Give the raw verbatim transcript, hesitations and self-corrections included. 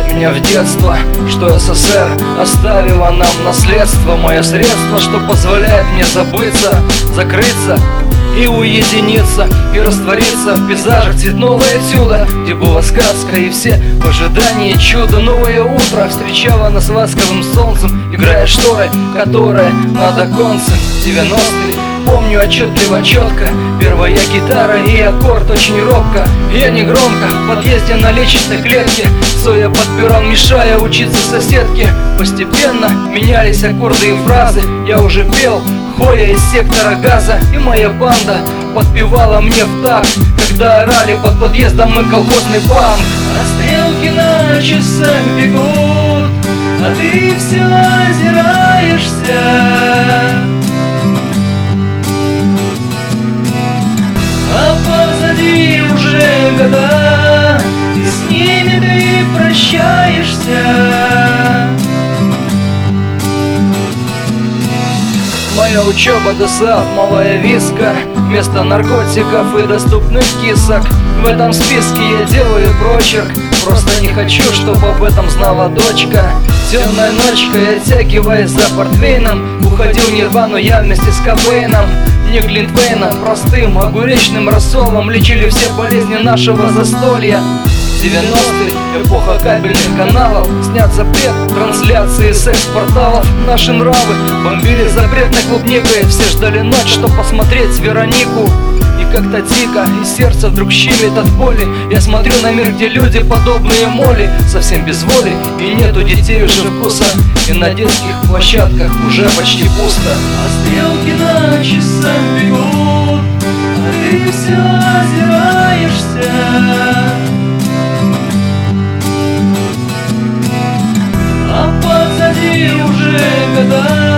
меня в детство, что СССР оставила нам наследство. Мое средство, что позволяет мне забыться, закрыться и уединиться, и раствориться в пейзажах цветного этюда, где была сказка и все в ожидании чуда. Новое утро встречало нас ласковым солнцем, играя шторы, которые над оконцем. Девяностые помню отчетливо, четко. Первая гитара и аккорд очень робко. Я не громко в подъезде на лестничной клетке, стоя под пером, мешая учиться соседке. Постепенно менялись аккорды и фразы. Я уже пел, ходя из сектора газа, и моя банда подпевала мне в такт, когда орали под подъездом мы колхозный банк. А стрелки на часах бегут, а ты все озираешься. А позади уже года, и с ними ты прощаешься. Моя учеба ДОСААФ, малая виска, вместо наркотиков и доступных кисок. В этом списке я делаю прочерк, просто не хочу, чтобы об этом знала дочка. Темная ночка, я оттягиваясь за портвейном, уходил в нирвану я вместе с Кобейном. Не Глинтвейном, простым огуречным рассолом лечили все болезни нашего застолья. девяностые, эпоха кабельных каналов, снят запрет трансляции секс-порталов. Наши нравы бомбили запретной клубникой, все ждали ночь, чтоб посмотреть Веронику. И как-то дико, и сердце вдруг щемит от боли. Я смотрю на мир, где люди подобные моли, совсем без воли, и нету детей уже вкуса, и на детских площадках уже почти пусто. А стрелки на часах бегут, а ты все озираешься. А позади уже года,